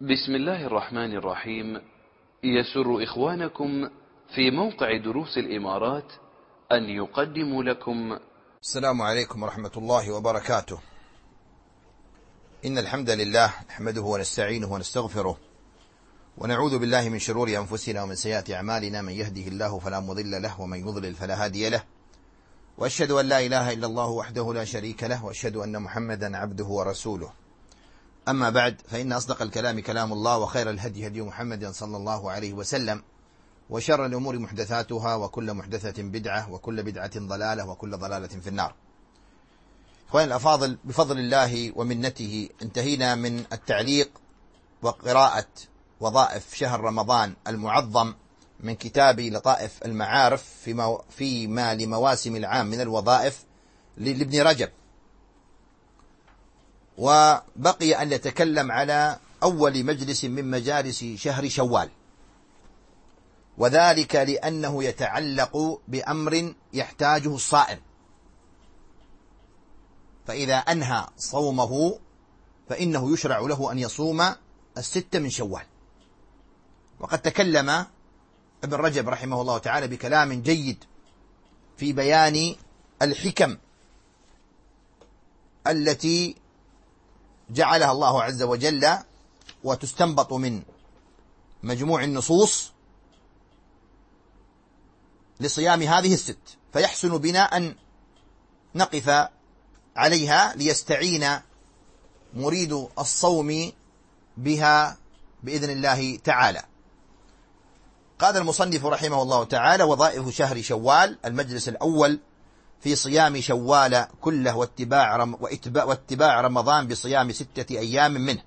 بسم الله الرحمن الرحيم. يسر إخوانكم في موقع دروس الإمارات أن يقدموا لكم السلام عليكم ورحمة الله وبركاته. إن الحمد لله نحمده ونستعينه ونستغفره ونعوذ بالله من شرور أنفسنا ومن سيئات أعمالنا، من يهده الله فلا مضل له ومن يضلل فلا هادي له، وأشهد أن لا إله إلا الله وحده لا شريك له، وأشهد أن محمدا عبده ورسوله. أما بعد، فإن أصدق الكلام كلام الله، وخير الهدي هدي محمد صلى الله عليه وسلم، وشر الأمور محدثاتها، وكل محدثة بدعة، وكل بدعة ضلالة، وكل ضلالة في النار. إخواني الأفاضل، بفضل الله ومنته انتهينا من التعليق وقراءة وظائف شهر رمضان المعظم من كتاب لطائف المعارف فيما لمواسم العام من الوظائف لابن رجب، وبقي أن نتكلم على أول مجلس من مجالس شهر شوال، وذلك لأنه يتعلق بأمر يحتاجه الصائم، فإذا أنهى صومه فإنه يشرع له أن يصوم 6 من شوال. وقد تكلم ابن رجب رحمه الله تعالى بكلام جيد في بيان الحكم التي جعلها الله عز وجل وتستنبط من مجموع النصوص لصيام هذه 6، فيحسن بنا أن نقف عليها ليستعين مريد الصوم بها بإذن الله تعالى. قال المصنف رحمه الله تعالى: وظائف شهر شوال. المجلس الأول في صيام شوال كله واتباع رمضان بصيام 6 أيام منه.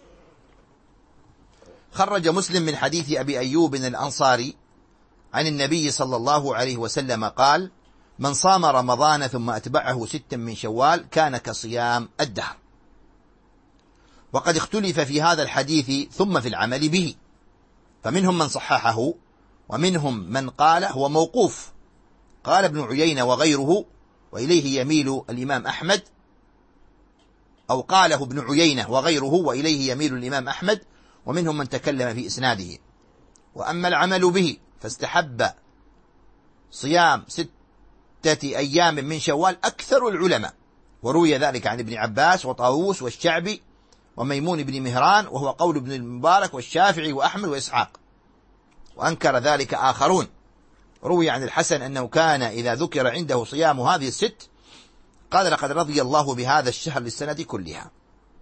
خرج مسلم من حديث أبي أيوب الأنصاري عن النبي صلى الله عليه وسلم قال: من صام رمضان ثم أتبعه 6 من شوال كان كصيام الدهر. وقد اختلف في هذا الحديث ثم في العمل به، فمنهم من صححه ومنهم من قال هو موقوف. قال ابن عيينة وغيره، وإليه يميل الإمام أحمد، أو قاله ابن عيينة وغيره وإليه يميل الإمام أحمد، ومنهم من تكلم في إسناده. وأما العمل به فاستحب صيام 6 أيام من شوال أكثر العلماء، وروي ذلك عن ابن عباس وطاووس والشعبي وميمون بن مهران، وهو قول ابن المبارك والشافعي وأحمد وإسحاق، وأنكر ذلك آخرون. روي عن الحسن أنه كان إذا ذكر عنده صيام هذه 6 قال: لقد رضي الله بهذا الشهر للسنة كلها.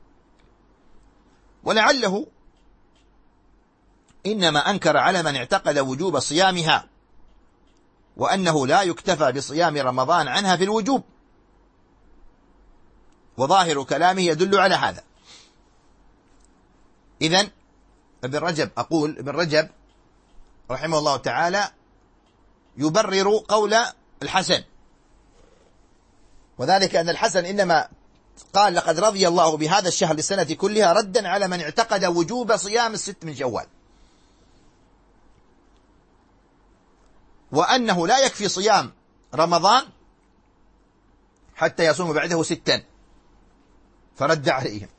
ولعله إنما أنكر على من اعتقد وجوب صيامها، وأنه لا يكتفى بصيام رمضان عنها في الوجوب، وظاهر كلامه يدل على هذا. إذن ابن رجب رحمه الله تعالى يبرر قول الحسن، وذلك أن الحسن إنما قال: لقد رضي الله بهذا الشهر للسنة كلها، ردا على من اعتقد وجوب صيام 6 من شوال، وأنه لا يكفي صيام رمضان حتى يصوم بعده 6، فرد عليهم.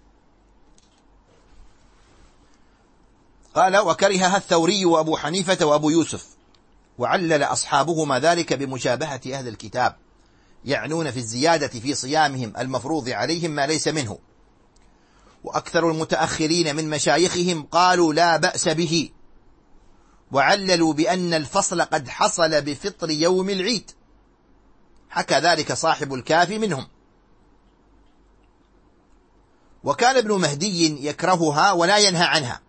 قال: وكرهها الثوري وأبو حنيفة وأبو يوسف، وعلل أصحابهما ذلك بمشابهة أهل الكتاب، يعنون في الزيادة في صيامهم المفروض عليهم ما ليس منه. وأكثر المتأخرين من مشايخهم قالوا لا بأس به، وعللوا بأن الفصل قد حصل بفطر يوم العيد، حكى ذلك صاحب الكافي منهم. وكان ابن مهدي يكرهها ولا ينهى عنها،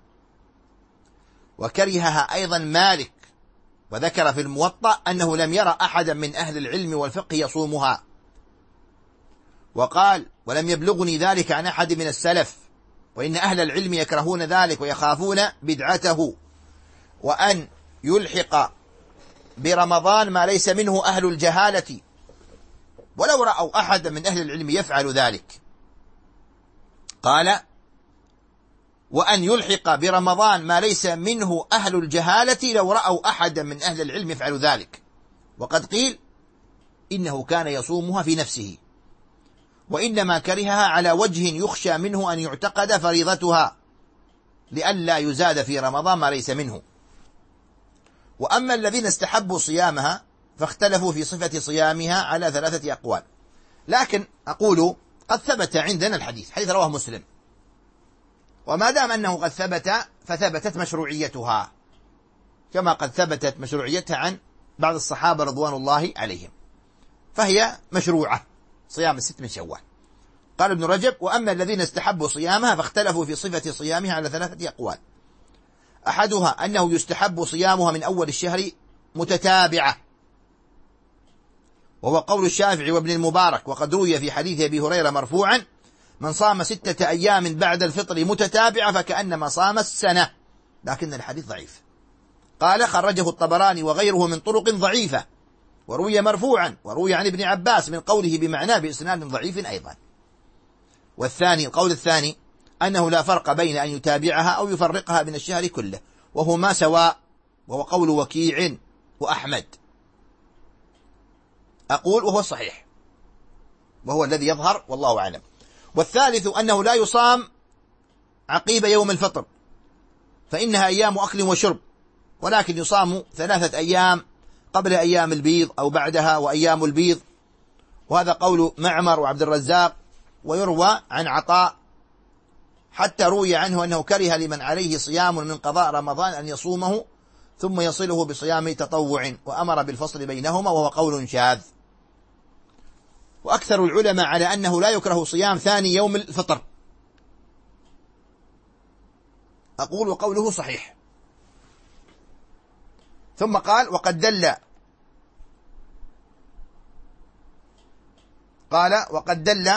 وكرهها أيضا مالك، وذكر في الموطأ أنه لم يرى أحدا من أهل العلم والفقه يصومها. وقال: ولم يبلغني ذلك عن أحد من السلف، وإن أهل العلم يكرهون ذلك ويخافون بدعته، وأن يلحق برمضان ما ليس منه أهل الجهالة، ولو رأوا أحدا من أهل العلم يفعل ذلك. قال: وأن يلحق برمضان ما ليس منه أهل الجهالة لو رأوا أحدا من أهل العلم يفعل ذلك. وقد قيل إنه كان يصومها في نفسه، وإنما كرهها على وجه يخشى منه أن يعتقد فريضتها، لئلا يزاد في رمضان ما ليس منه. وأما الذين استحبوا صيامها فاختلفوا في صفة صيامها على 3 أقوال. لكن أقول قد ثبت عندنا الحديث، حديث رواه مسلم، وما دام أنه قد ثبت فثبتت مشروعيتها كما قد ثبتت مشروعيتها عن بعض الصحابة رضوان الله عليهم، فهي مشروعة صيام 6 من شوال. قال ابن رجب: وأما الذين استحبوا صيامها فاختلفوا في صفة صيامها على 3 أقوال. أحدها أنه يستحب صيامها من أول الشهر متتابعة، وهو قول الشافعي وابن المبارك، وقد روي في حديث أبي هريرة مرفوعا: من صام 6 أيام بعد الفطر متتابعة فكأنما صام السنة، لكن الحديث ضعيف. قال: خرجه الطبراني وغيره من طرق ضعيفة، وروي مرفوعا، وروي عن ابن عباس من قوله بمعناه بإسناد ضعيف أيضا. القول الثاني أنه لا فرق بين أن يتابعها أو يفرقها من الشهر كله، وهما سواء، وهو قول وكيع وأحمد. أقول وهو الصحيح، وهو الذي يظهر والله أعلم. والثالث أنه لا يصام عقيب يوم الفطر، فإنها أيام أكل وشرب، ولكن يصام 3 أيام قبل أيام البيض أو بعدها وأيام البيض، وهذا قول معمر وعبد الرزاق. ويروى عن عطاء حتى روي عنه أنه كره لمن عليه صيام من قضاء رمضان أن يصومه ثم يصله بصيام تطوع، وأمر بالفصل بينهما، وهو قول شاذ. وأكثر العلماء على أنه لا يكره صيام ثاني يوم الفطر. أقول وقوله صحيح. ثم قال: وقد دل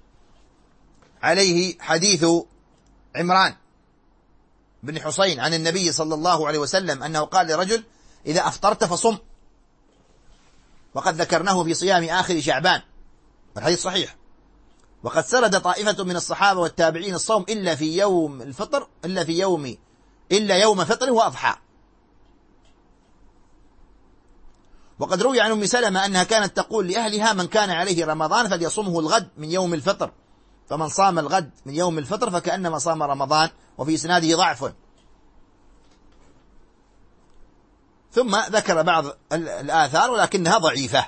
عليه حديث عمران بن حسين عن النبي صلى الله عليه وسلم أنه قال لرجل: إذا أفطرت فصم، وقد ذكرناه في صيام آخر شعبان، والحديث صحيح. وقد سرد طائفة من الصحابة والتابعين الصوم إلا في يوم الفطر إلا يوم فطر وأضحى. وقد روي عن أم سلمة أنها كانت تقول لأهلها: من كان عليه رمضان فليصمه الغد من يوم الفطر، فمن صام الغد من يوم الفطر فكأنما صام رمضان. وفي إسناده ضعف. ثم ذكر بعض الآثار ولكنها ضعيفة.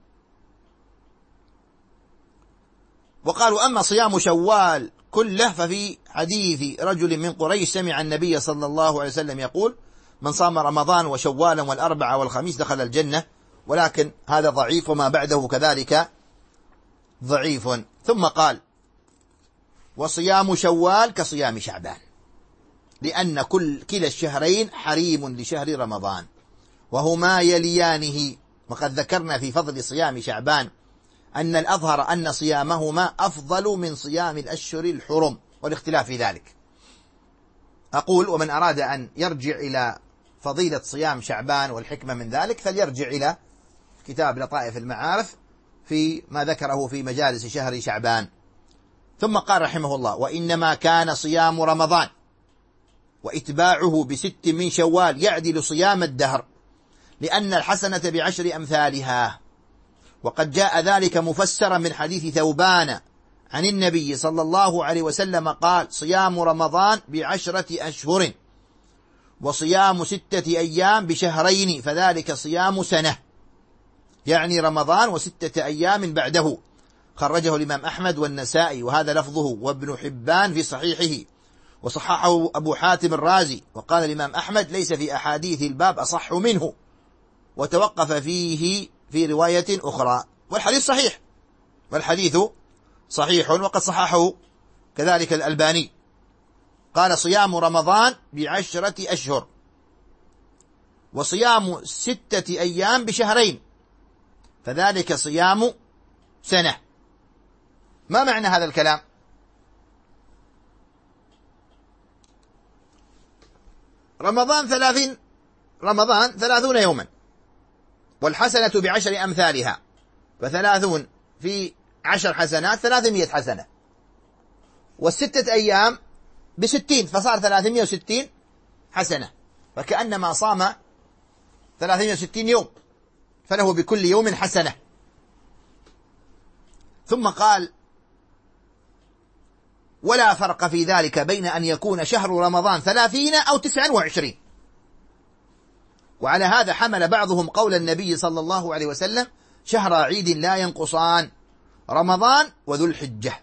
وقالوا: أما صيام شوال كله ففي حديث رجل من قريش سمع النبي صلى الله عليه وسلم يقول: من صام رمضان وشوالا والأربع والخميس دخل الجنة، ولكن هذا ضعيف، وما بعده كذلك ضعيف. ثم قال: وصيام شوال كصيام شعبان، لأن كلا الشهرين حريم لشهر رمضان، وهما يليانه. وقد ذكرنا في فضل صيام شعبان أن الأظهر أن صيامهما أفضل من صيام الأشهر الحرم، والاختلاف في ذلك. أقول: ومن أراد أن يرجع إلى فضيلة صيام شعبان والحكمة من ذلك فليرجع إلى كتاب لطائف المعارف في ما ذكره في مجالس شهر شعبان. ثم قال رحمه الله: وإنما كان صيام رمضان وإتباعه ب6 من شوال يعدل صيام الدهر، لأن الحسنة ب10 أمثالها. وقد جاء ذلك مفسرا من حديث ثوبان عن النبي صلى الله عليه وسلم قال: صيام رمضان ب10 أشهر، وصيام 6 أيام بشهرين، فذلك صيام سنة، يعني رمضان و6 أيام بعده. خرجه الإمام أحمد والنسائي، وهذا لفظه، وابن حبان في صحيحه، وصححه أبو حاتم الرازي. وقال الإمام أحمد: ليس في أحاديث الباب أصح منه، وتوقف فيه في رواية أخرى. والحديث صحيح، وقد صححه كذلك الألباني. قال: صيام رمضان ب10 أشهر، وصيام 6 أيام بشهرين، فذلك صيام سنة. ما معنى هذا الكلام؟ رمضان 30 يوما، والحسنة ب10 أمثالها، ف30 في 10 حسنات 300 حسنة، وال6 أيام ب60 فصار 360 حسنة، فكأنما صام 360 يوم، فله بكل يوم حسنة. ثم قال: ولا فرق في ذلك بين أن يكون شهر رمضان 30 أو 29. وعلى هذا حمل بعضهم قول النبي صلى الله عليه وسلم: شهر عيد لا ينقصان، رمضان وذو الحجة.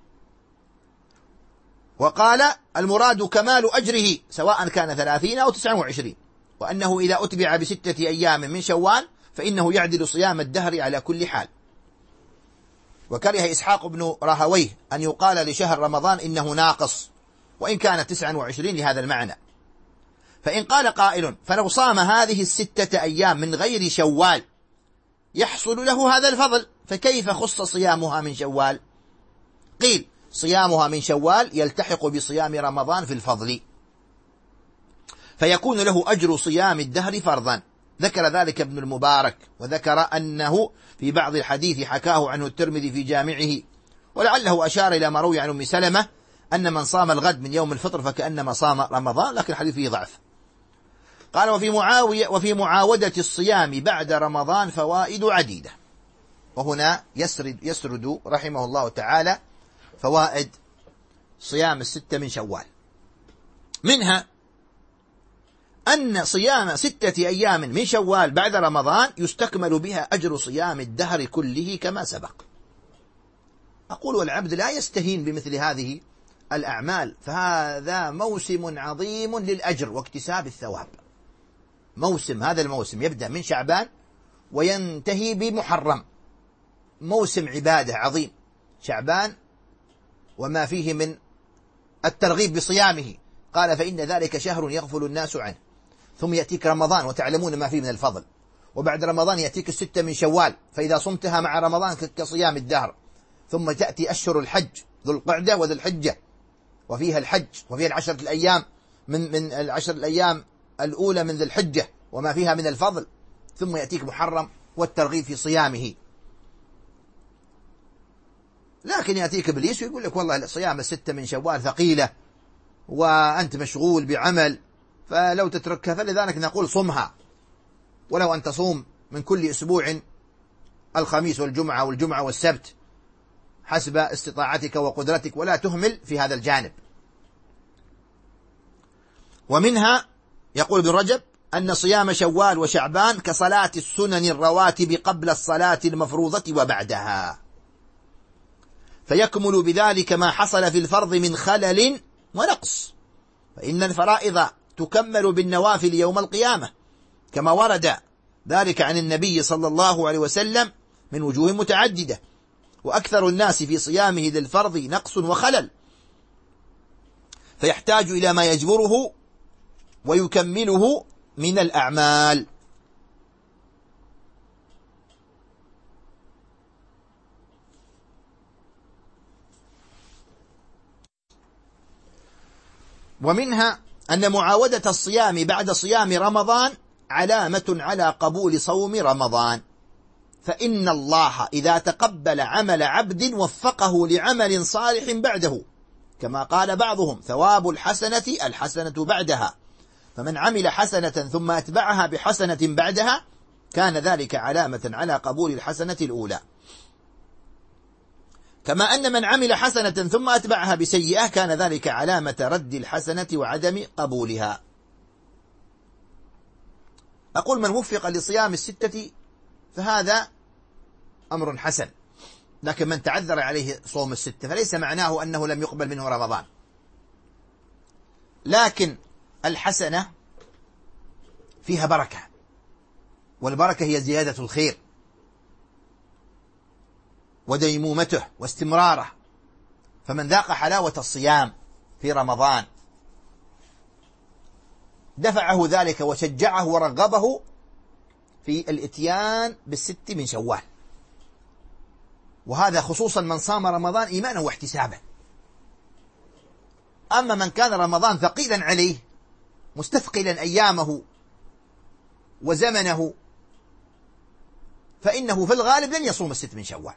وقال: المراد كمال أجره سواء كان 30 أو 29، وأنه إذا أتبع ب6 أيام من شوال فإنه يعدل صيام الدهر على كل حال. وكره إسحاق بن راهويه أن يقال لشهر رمضان إنه ناقص، وإن كان 29 لهذا المعنى. فإن قال قائل: فلو صام هذه 6 أيام من غير شوال يحصل له هذا الفضل، فكيف خص صيامها من شوال؟ قيل: صيامها من شوال يلتحق بصيام رمضان في الفضل، فيكون له أجر صيام الدهر فرضا. ذكر ذلك ابن المبارك، وذكر أنه في بعض الحديث حكاه عنه الترمذي في جامعه، ولعله أشار إلى ما روي عن أم سلمة أن من صام الغد من يوم الفطر فكأنما صام رمضان، لكن الحديث فيه ضعف. قال: وفي معاودة الصيام بعد رمضان فوائد عديدة. وهنا يسرد رحمه الله تعالى فوائد صيام 6 من شوال. منها أن صيام 6 أيام من شوال بعد رمضان يستكمل بها أجر صيام الدهر كله كما سبق. أقول: والعبد لا يستهين بمثل هذه الأعمال، فهذا موسم عظيم للأجر واكتساب الثواب. هذا الموسم يبدأ من شعبان وينتهي بمحرم، موسم عبادة عظيم شعبان وما فيه من الترغيب بصيامه. قال: فإن ذلك شهر يغفل الناس عنه. ثم يأتيك رمضان وتعلمون ما فيه من الفضل، وبعد رمضان يأتيك 6 من شوال، فإذا صمتها مع رمضان كصيام الدهر. ثم تأتي أشهر الحج، ذو القعدة وذو الحجة، وفيها الحج، وفيها 10 الأيام من 10 الأيام الأولى من ذي الحجة وما فيها من الفضل. ثم يأتيك محرم والترغيب في صيامه. لكن يأتيك إبليس ويقول لك: والله صيام 6 من شوال ثقيلة وأنت مشغول بعمل، فلو تتركها. فلذلك نقول: صمها، ولو أن تصوم من كل أسبوع الخميس والجمعة والسبت حسب استطاعتك وقدرتك، ولا تهمل في هذا الجانب. ومنها يقول ابن رجب أن صيام شوال وشعبان كصلاة السنن الرواتب قبل الصلاة المفروضة وبعدها، فيكمل بذلك ما حصل في الفرض من خلل ونقص، فإن الفرائض تكمل بالنوافل يوم القيامة، كما ورد ذلك عن النبي صلى الله عليه وسلم من وجوه متعددة. وأكثر الناس في صيامه للفرض نقص وخلل، فيحتاج إلى ما يجبره ويكمله من الأعمال. ومنها أن معاودة الصيام بعد صيام رمضان علامة على قبول صوم رمضان، فإن الله إذا تقبل عمل عبد وفقه لعمل صالح بعده، كما قال بعضهم: ثواب الحسنة بعدها، فمن عمل حسنة ثم أتبعها بحسنة بعدها كان ذلك علامة على قبول الحسنة الأولى، كما أن من عمل حسنة ثم أتبعها بسيئة كان ذلك علامة رد الحسنة وعدم قبولها. أقول: من وفق لصيام 6 فهذا أمر حسن، لكن من تعذر عليه صوم 6 فليس معناه أنه لم يقبل منه رمضان. لكن الحسنة فيها بركة، والبركة هي زيادة الخير وديمومته واستمراره. فمن ذاق حلاوة الصيام في رمضان دفعه ذلك وشجعه ورغبه في الاتيان ب6 من شوال، وهذا خصوصا من صام رمضان إيمانا واحتسابا. أما من كان رمضان ثقيلا عليه مستثقلا أيامه وزمنه فإنه في الغالب لن يصوم 6 من شوال.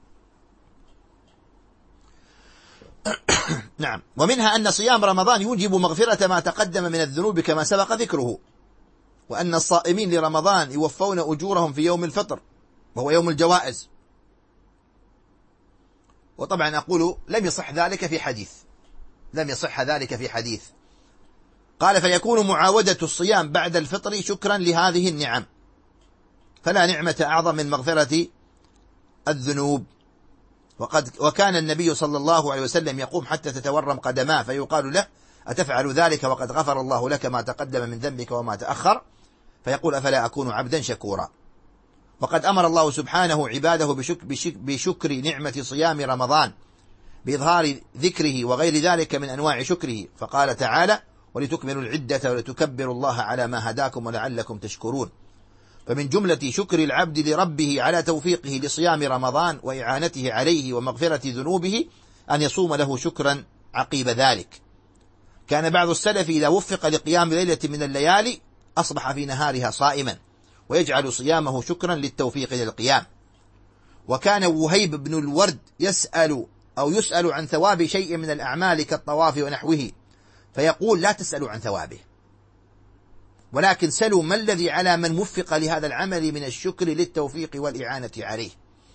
نعم. ومنها أن صيام رمضان يوجب مغفرة ما تقدم من الذنوب كما سبق ذكره، وأن الصائمين لرمضان يوفون أجورهم في يوم الفطر وهو يوم الجوائز. وطبعا أقول لم يصح ذلك في حديث، لم يصح ذلك في حديث. قال فيكون معاودة الصيام بعد الفطر شكرا لهذه النعم، فلا نعمة أعظم من مغفرة الذنوب. وكان النبي صلى الله عليه وسلم يقوم حتى تتورم قدماه، فيقال له أتفعل ذلك وقد غفر الله لك ما تقدم من ذنبك وما تأخر؟ فيقول أفلا أكون عبدا شكورا. وقد أمر الله سبحانه عباده بشكر نعمة صيام رمضان بإظهار ذكره وغير ذلك من أنواع شكره، فقال تعالى ولتكملوا العدة ولتكبروا الله على ما هداكم ولعلكم تشكرون. فمن جملة شكر العبد لربه على توفيقه لصيام رمضان وإعانته عليه ومغفرة ذنوبه أن يصوم له شكرا عقيب ذلك. كان بعض السلف إذا وفق لقيام ليلة من الليالي أصبح في نهارها صائما، ويجعل صيامه شكرا للتوفيق للقيام. وكان وهيب بن الورد يسأل عن ثواب شيء من الأعمال كالطواف ونحوه، فيقول لا تسألوا عن ثوابه، ولكن سلوا ما الذي على من وفق لهذا العمل من الشكر للتوفيق والإعانة عليه.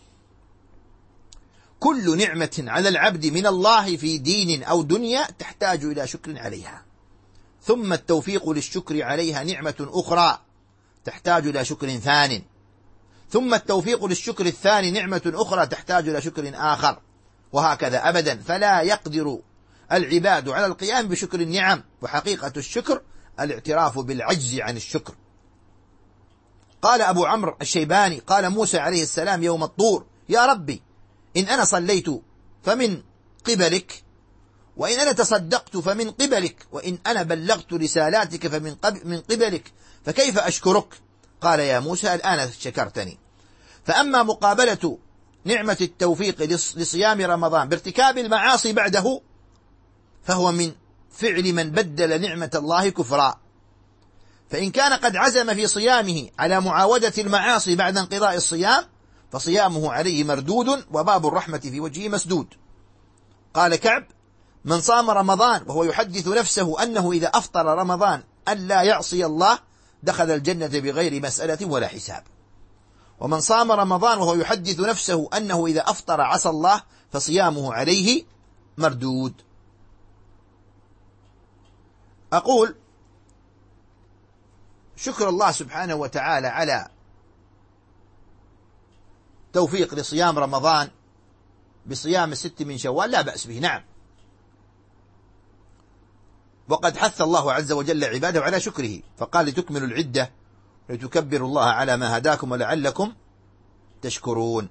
كل نعمة على العبد من الله في دين أو دنيا تحتاج إلى شكر عليها، ثم التوفيق للشكر عليها نعمة أخرى تحتاج إلى شكر ثان، ثم التوفيق للشكر الثاني نعمة أخرى تحتاج إلى شكر آخر، وهكذا أبدا. فلا يقدر العباد على القيام بشكر النعم، وحقيقة الشكر الاعتراف بالعجز عن الشكر. قال أبو عمرو الشيباني قال موسى عليه السلام يوم الطور يا ربي إن أنا صليت فمن قبلك، وإن أنا تصدقت فمن قبلك، وإن أنا بلغت رسالاتك فمن قبلك، فكيف أشكرك؟ قال يا موسى الآن شكرتني. فأما مقابلة نعمة التوفيق لصيام رمضان بارتكاب المعاصي بعده، فهو من فعل من بدل نعمة الله كفرا. فإن كان قد عزم في صيامه على معاودة المعاصي بعد انقضاء الصيام، فصيامه عليه مردود وباب الرحمة في وجهه مسدود. قال كعب من صام رمضان وهو يحدث نفسه أنه إذا أفطر رمضان أن لا يعصي الله دخل الجنة بغير مسألة ولا حساب، ومن صام رمضان وهو يحدث نفسه أنه إذا أفطر عصى الله فصيامه عليه مردود. أقول شكر الله سبحانه وتعالى على توفيق لصيام رمضان بصيام 6 من شوال لا بأس به، نعم، وقد حث الله عز وجل عباده على شكره، فقال لتكملوا العدة ولتكبروا الله على ما هداكم ولعلكم تشكرون.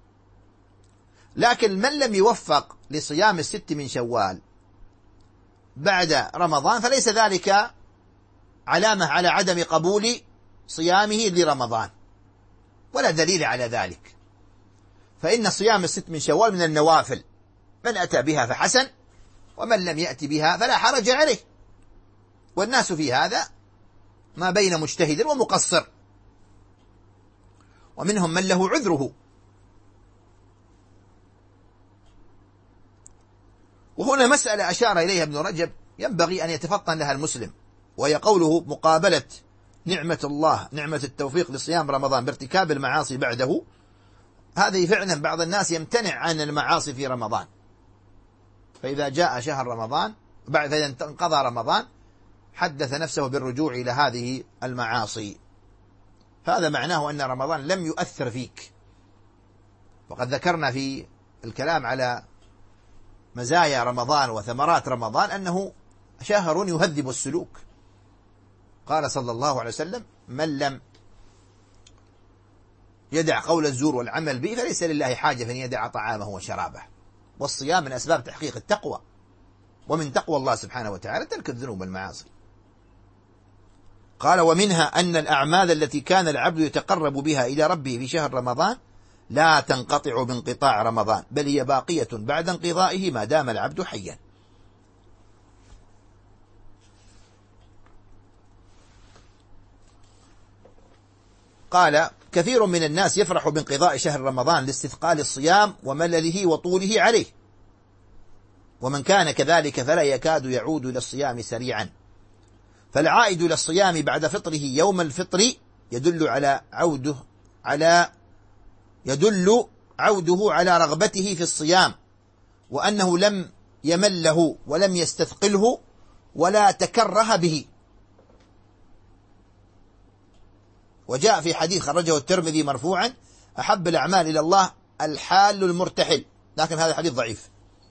لكن من لم يوفق لصيام 6 من شوال بعد رمضان فليس ذلك علامة على عدم قبول صيامه لرمضان، ولا دليل على ذلك، فإن صيام 6 من شوال من النوافل، من أتى بها فحسن، ومن لم يأتي بها فلا حرج عليه، والناس في هذا ما بين مجتهد ومقصر، ومنهم من له عذره. وهنا مسألة أشار إليها ابن رجب ينبغي أن يتفطن لها المسلم، وهي قوله مقابلة نعمة الله نعمة التوفيق لصيام رمضان بارتكاب المعاصي بعده. هذه فعلا بعض الناس يمتنع عن المعاصي في رمضان، فإذا جاء شهر رمضان بعد أن انقضى رمضان حدث نفسه بالرجوع إلى هذه المعاصي، هذا معناه أن رمضان لم يؤثر فيك. وقد ذكرنا في الكلام على مزايا رمضان وثمرات رمضان أنه شهر يهذب السلوك. قال صلى الله عليه وسلم من لم يدع قول الزور والعمل به فليس لله حاجة فإن يدع طعامه وشرابه. والصيام من أسباب تحقيق التقوى، ومن تقوى الله سبحانه وتعالى ترك الذنوب والمعاصي. قال ومنها أن الأعمال التي كان العبد يتقرب بها إلى ربه في شهر رمضان لا تنقطع بانقطاع رمضان، بل هي باقية بعد انقضائه ما دام العبد حيا. قال كثير من الناس يفرح بانقضاء شهر رمضان لاستثقال الصيام وملله وطوله عليه، ومن كان كذلك فلا يكاد يعود إلى الصيام سريعا، فالعائد إلى الصيام بعد فطره يوم الفطر يدل عوده على رغبته في الصيام وأنه لم يمله ولم يستثقله ولا تكره به. وجاء في حديث خرجه الترمذي مرفوعا: أحب الأعمال إلى الله الحال المرتحل، لكن هذا الحديث ضعيف.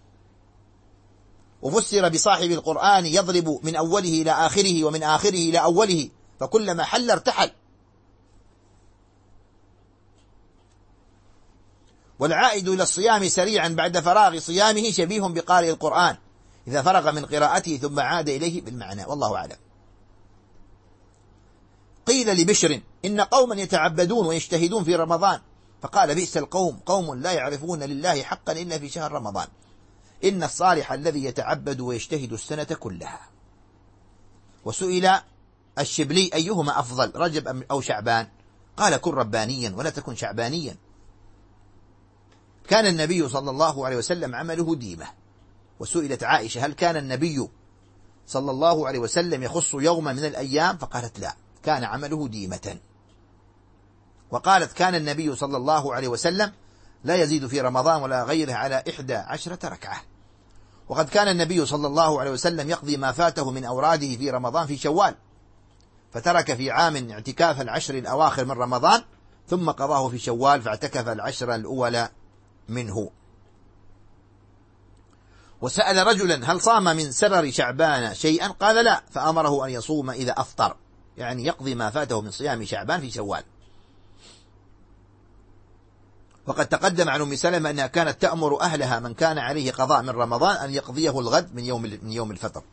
وفسر بصاحب القرآن يضرب من أوله إلى آخره ومن آخره إلى أوله، فكلما حل ارتحل. والعائد إلى الصيام سريعا بعد فراغ صيامه شبيه بقارئ القرآن إذا فرغ من قراءته ثم عاد إليه بالمعنى، والله أعلم. قيل لبشر: إن قوما يتعبدون ويجتهدون في رمضان، فقال: بئس القوم قوم لا يعرفون لله حقا إلا في شهر رمضان، إن الصالح الذي يتعبد ويجتهد السنة كلها. وسئل الشبلي: أيهما أفضل، رجب أو شعبان؟ قال: كن ربانيا ولا تكن شعبانيا. كان النبي صلى الله عليه وسلم عمله ديمة. وسئلت عائشة: هل كان النبي صلى الله عليه وسلم يخص يوما من الأيام؟ فقالت: لا، كان عمله ديمة. وقالت: كان النبي صلى الله عليه وسلم لا يزيد في رمضان ولا غيره على 11 ركعة. وقد كان النبي صلى الله عليه وسلم يقضي ما فاته من أوراده في رمضان في شوال، فترك في عام اعتكاف العشر الأواخر من رمضان ثم قضاه في شوال فاعتكف العشر الأولى منه. وسأل رجلا: هل صام من سرر شعبان شيئا؟ قال: لا، فأمره أن يصوم إذا أفطر، يعني يقضي ما فاته من صيام شعبان في شوال. وقد تقدم عن أم سلمة أنها كانت تأمر أهلها من كان عليه قضاء من رمضان أن يقضيه الغد من يوم الفطر.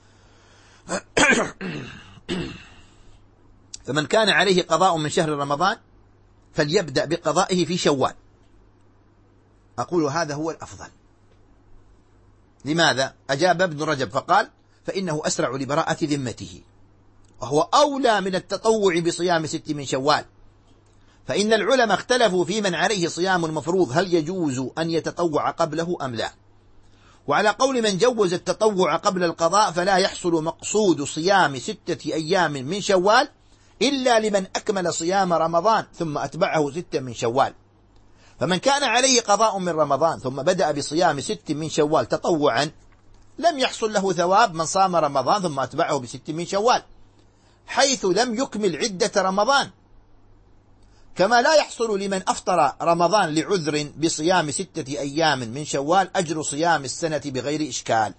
فمن كان عليه قضاء من شهر رمضان فليبدأ بقضائه في شوال. أقول هذا هو الأفضل. لماذا؟ أجاب ابن رجب فقال: فإنه أسرع لبراءة ذمته، وهو أولى من التطوع بصيام 6 من شوال. فإن العلماء اختلفوا في من عليه صيام مفروض هل يجوز أن يتطوع قبله أم لا. وعلى قول من جوز التطوع قبل القضاء فلا يحصل مقصود صيام 6 أيام من شوال إلا لمن أكمل صيام رمضان ثم أتبعه 6 من شوال. فمن كان عليه قضاء من رمضان ثم بدأ بصيام 6 من شوال تطوعا لم يحصل له ثواب من صام رمضان ثم أتبعه ب6 من شوال، حيث لم يكمل عدة رمضان. كما لا يحصل لمن أفطر رمضان لعذر بصيام 6 أيام من شوال أجر صيام السنة بغير إشكال.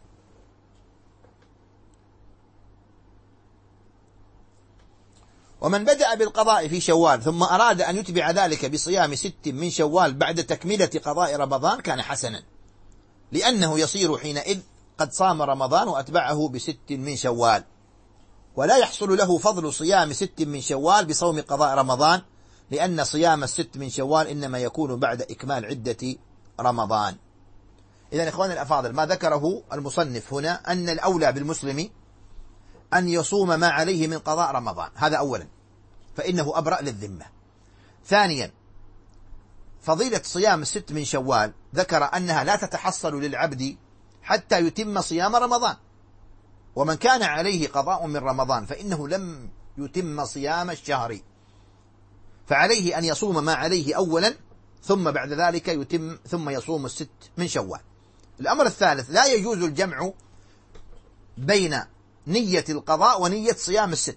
ومن بدأ بالقضاء في شوال ثم أراد أن يتبع ذلك بصيام 6 من شوال بعد تكملة قضاء رمضان كان حسنا، لأنه يصير حينئذ قد صام رمضان وأتبعه ب6 من شوال، ولا يحصل له فضل صيام 6 من شوال بصوم قضاء رمضان، لأن صيام 6 من شوال إنما يكون بعد إكمال عدة رمضان. إذن إخواني الأفاضل، ما ذكره المصنف هنا أن الأولى بالمسلم أن يصوم ما عليه من قضاء رمضان، هذا أولا، فإنه أبرأ للذمة. ثانيا، فضيلة صيام 6 من شوال ذكر أنها لا تتحصل للعبد حتى يتم صيام رمضان، ومن كان عليه قضاء من رمضان فإنه لم يتم صيام الشهر، فعليه أن يصوم ما عليه أولا ثم بعد ذلك ثم يصوم 6 من شوال. الأمر الثالث، لا يجوز الجمع بين نية القضاء ونية صيام 6،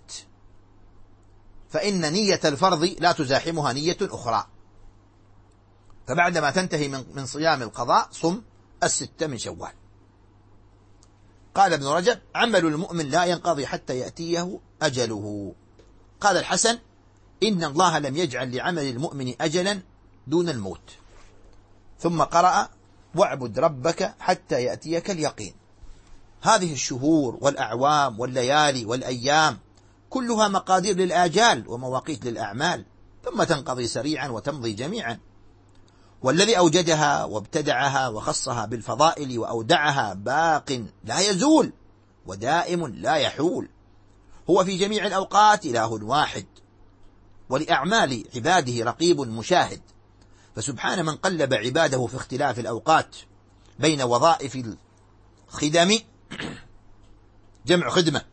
فإن نية الفرض لا تزاحمها نية أخرى، فبعدما تنتهي من صيام القضاء صم 6 من شوال. قال ابن رجب: عمل المؤمن لا ينقضي حتى يأتيه أجله. قال الحسن: إن الله لم يجعل لعمل المؤمن أجلا دون الموت. ثم قرأ: واعبد ربك حتى يأتيك اليقين. هذه الشهور والأعوام والليالي والأيام كلها مقادير للآجال ومواقيت للأعمال، ثم تنقضي سريعا وتمضي جميعا. والذي أوجدها وابتدعها وخصها بالفضائل وأودعها باق لا يزول ودائم لا يحول، هو في جميع الأوقات إله واحد، ولأعمال عباده رقيب مشاهد. فسبحان من قلب عباده في اختلاف الأوقات بين وظائف الخدم جمع خدمة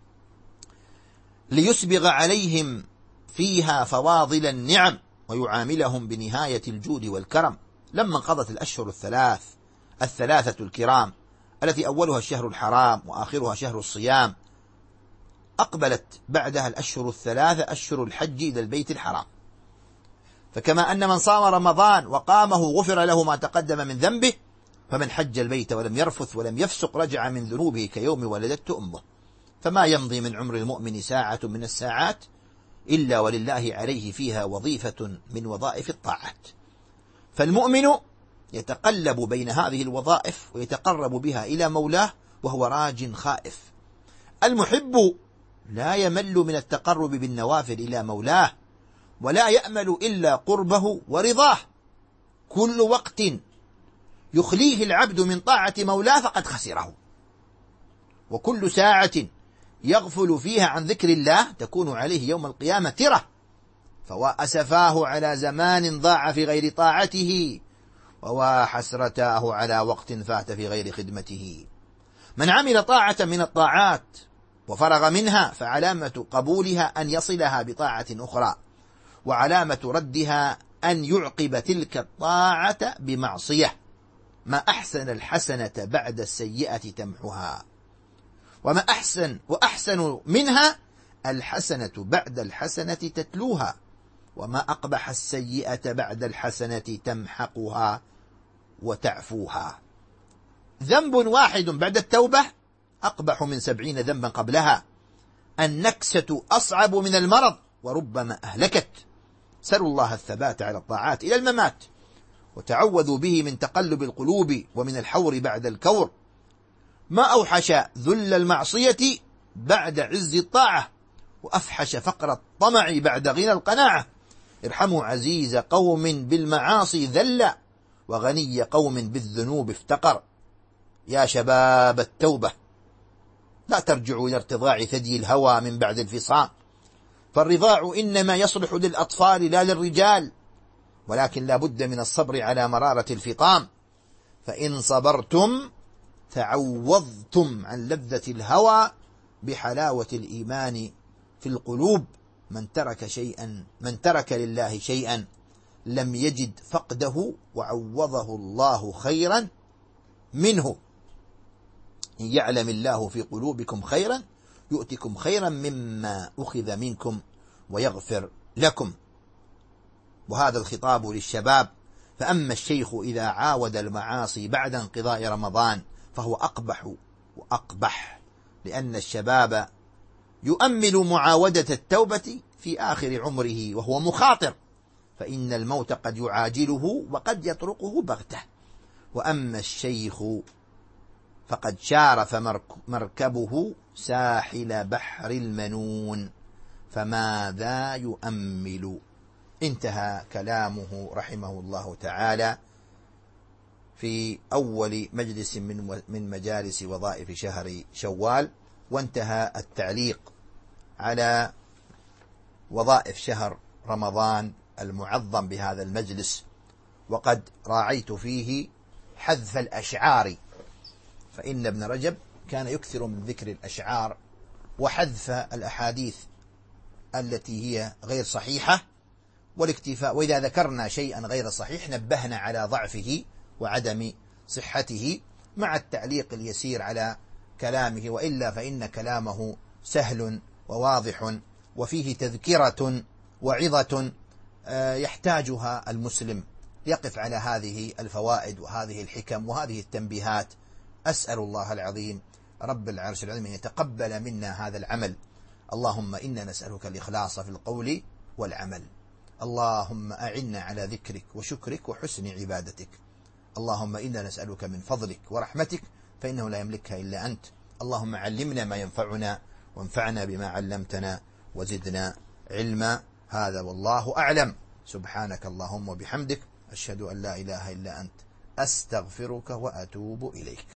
ليسبغ عليهم فيها فواضل النعم ويعاملهم بنهاية الجود والكرم. لما انقضت الأشهر 3 الثلاثة الكرام التي أولها الشهر الحرام وآخرها شهر الصيام، أقبلت بعدها الأشهر الثلاثة أشهر الحج إلى البيت الحرام. فكما أن من صام رمضان وقامه غفر له ما تقدم من ذنبه، فمن حج البيت ولم يرفث ولم يفسق رجع من ذنوبه كيوم ولدته أمه. فما يمضي من عمر المؤمن ساعة من الساعات إلا ولله عليه فيها وظيفة من وظائف الطاعات. فالمؤمن يتقلب بين هذه الوظائف ويتقرب بها إلى مولاه وهو راج خائف. المحب لا يمل من التقرب بالنوافل إلى مولاه، ولا يأمل إلا قربه ورضاه. كل وقت يخليه العبد من طاعة مولاه فقد خسره، وكل ساعة يغفل فيها عن ذكر الله تكون عليه يوم القيامة ترة. فوأسفاه على زمان ضاع في غير طاعته، وحسرتاه على وقت فات في غير خدمته. من عمل طاعة من الطاعات وفرغ منها فعلامة قبولها أن يصلها بطاعة أخرى، وعلامة ردها أن يعقب تلك الطاعة بمعصية. ما أحسن الحسنة بعد السيئة تمحها، وأحسن منها الحسنة بعد الحسنة تتلوها، وما أقبح السيئة بعد الحسنة تمحقها وتعفوها. ذنب واحد بعد التوبة أقبح من 70 ذنبا قبلها. النكسة أصعب من المرض وربما أهلكت. سلوا الله الثبات على الطاعات إلى الممات، وتعوذوا به من تقلب القلوب ومن الحور بعد الكور. ما أوحش ذل المعصية بعد عز الطاعة، وأفحش فقر الطمع بعد غنى القناعة. ارحموا عزيز قوم بالمعاصي ذل، وغني قوم بالذنوب افتقر. يا شباب التوبة لا ترجعوا إلى ارتضاع ثدي الهوى من بعد الفصام، فالرضاع إنما يصلح للأطفال لا للرجال، ولكن لا بد من الصبر على مرارة الفطام. فإن صبرتم تعوضتم عن لذة الهوى بحلاوة الإيمان في القلوب. من ترك لله شيئا لم يجد فقده وعوضه الله خيرا منه. إن يعلم الله في قلوبكم خيرا يؤتكم خيرا مما أخذ منكم ويغفر لكم. وهذا الخطاب للشباب. فأما الشيخ إذا عاود المعاصي بعد انقضاء رمضان فهو أقبح وأقبح، لأن الشباب يؤمل معاودة التوبة في آخر عمره وهو مخاطر، فإن الموت قد يعاجله وقد يطرقه بغته. وأما الشيخ فقد شارف مركبه ساحل بحر المنون، فماذا يؤمل؟ انتهى كلامه رحمه الله تعالى في أول مجلس من مجالس وظائف شهر شوال، وانتهى التعليق على وظائف شهر رمضان المعظم بهذا المجلس. وقد راعيت فيه حذف الأشعار، فإن ابن رجب كان يكثر من ذكر الأشعار وحذف الأحاديث التي هي غير صحيحة والاكتفاء. وإذا ذكرنا شيئا غير صحيح نبهنا على ضعفه وعدم صحته مع التعليق اليسير على كلامه، وإلا فإن كلامه سهل وواضح وفيه تذكرة وعظة يحتاجها المسلم يقف على هذه الفوائد وهذه الحكم وهذه التنبيهات. أسأل الله العظيم رب العرش العظيم أن يتقبل منا هذا العمل. اللهم إنا نسألك الإخلاص في القول والعمل. اللهم أعنا على ذكرك وشكرك وحسن عبادتك. اللهم إنا نسألك من فضلك ورحمتك فإنه لا يملكها إلا أنت. اللهم علمنا ما ينفعنا وانفعنا بما علمتنا وزدنا علما. هذا والله أعلم. سبحانك اللهم وبحمدك أشهد أن لا إله إلا أنت أستغفرك وأتوب إليك.